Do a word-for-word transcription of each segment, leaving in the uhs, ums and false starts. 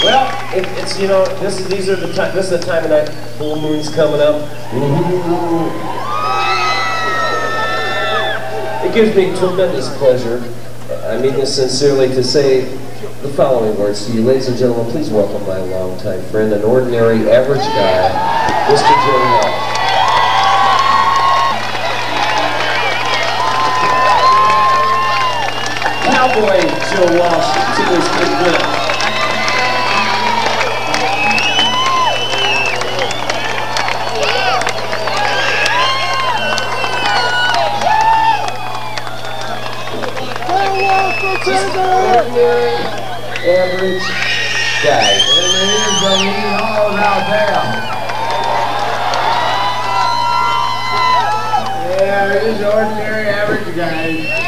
Well, it, it's, you know, this is, these are the time, this is the time of night, full moon's coming up. It gives me tremendous pleasure, I mean this sincerely, to say the following words to you. Ladies and gentlemen, please welcome my longtime friend, an ordinary, average guy, Mister Joe Walsh. Cowboy Joe Walsh to this big win. Just ordinary, average guy. And here's the lead all out there. Yeah, here's the ordinary, average guy.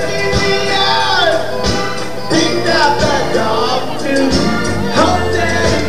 Picked up that dog too. Home Daddy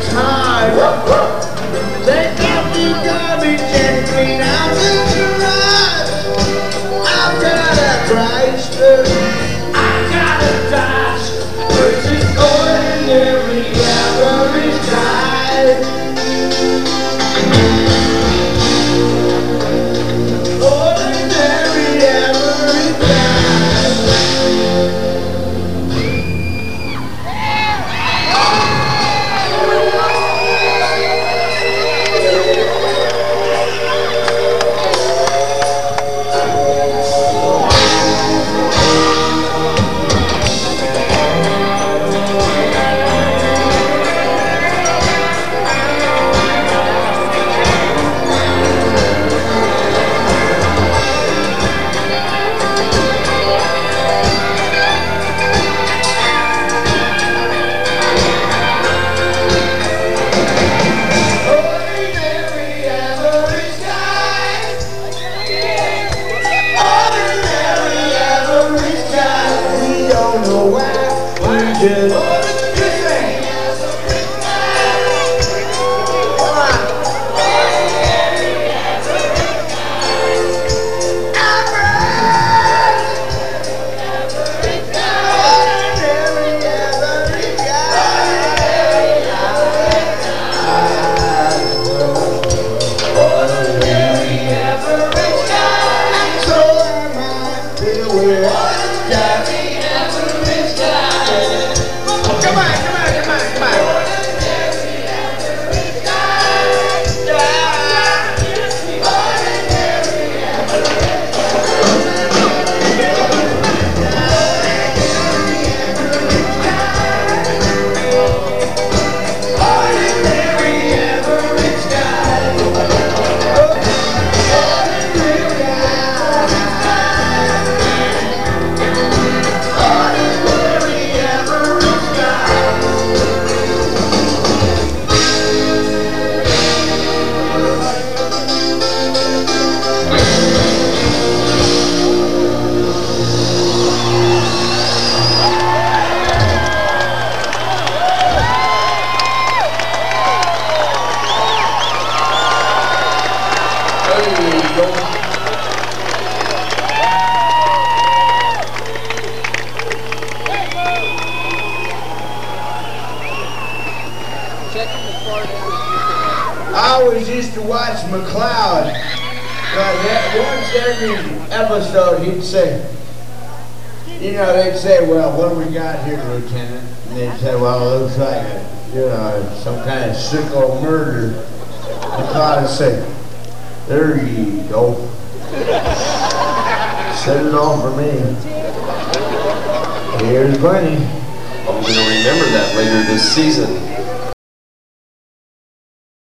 I always used to watch McCloud. But that once every episode he'd say, you know, they'd say, well, what do we got here, Lieutenant? And they'd say, well, it looks like a, you know, some kind of sicko murder. McCloud would say, there you go. Set it all for me. Here's Bernie. I'm going to remember that later this season.